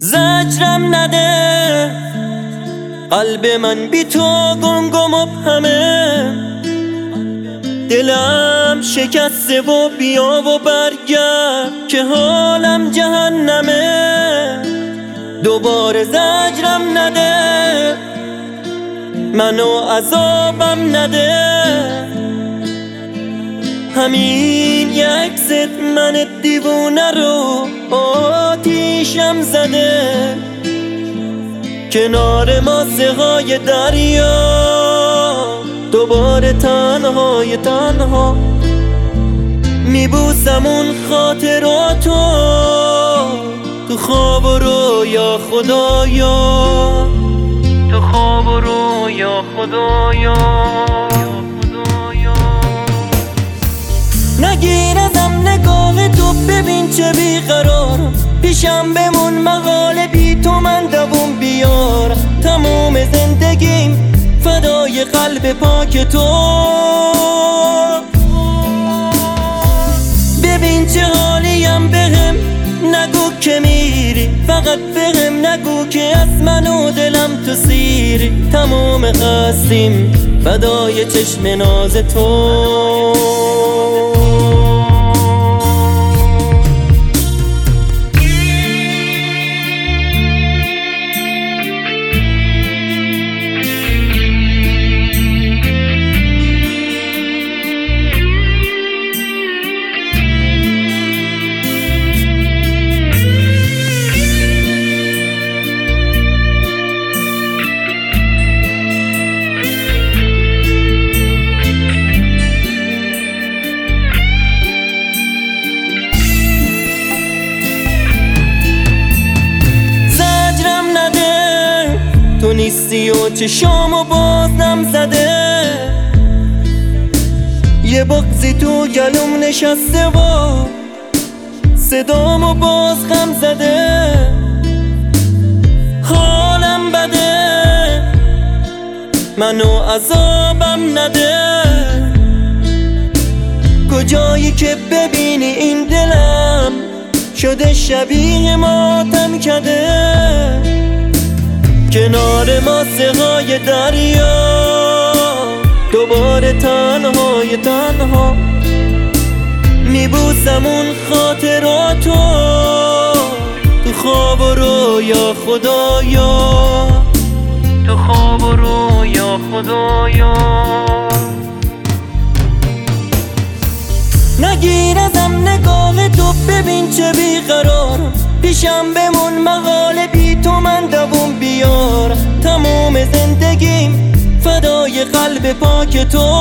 زجرم نده، قلب من بی تو گنگ و مبهمه، دلم شکسته و بیا و برگرد که حالم جهنمه. دوباره زجرم نده، منو عذابم نده، همین یک ست من دیوونه رو آتیشم زده. کنار ماسه‌های دریا دوباره تنهای تنها میبوسم اون خاطراتو تو خواب و رویا خدایا، تو خواب و رویا خدایا. نگیر ازم نگاه تو، ببین چه بیقرارم، پیشم بمون مقاله بی تو من دووم بیار. تموم زندگیم فدای قلب پاک تو، ببین چه حالیم، بهم نگو که میری، فقط بهم نگو که از من و دلم تو سیری. تموم هستیم فدای چشم ناز تو. تو نیستی و چشامو باز نم زده، یه بغضی تو گلوم نشسته و صدامو باز غم زده. حالم بده، منو عذابم نده، کجایی که ببینی این دلم شده شبیه ماتم کده. کنار ماسه‌های دریا دوباره تنهای تنها میبوسم اون خاطراتو تو خواب و رویا خدایا، تو خواب و رویا خدایا. نگیر ازم نگاه تو، ببین چه بیقرارم، پیشم بمون مقاله بی تو من دووم بیار. تموم زندگیم فدای قلب پاک تو،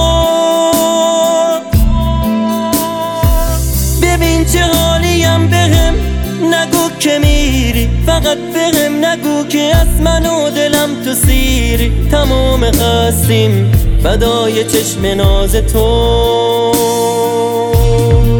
ببین چه حالیم، بهم نگو که میری، فقط بهم نگو که از من و دلم تو سیری. تموم هستیم فدای چشم ناز تو.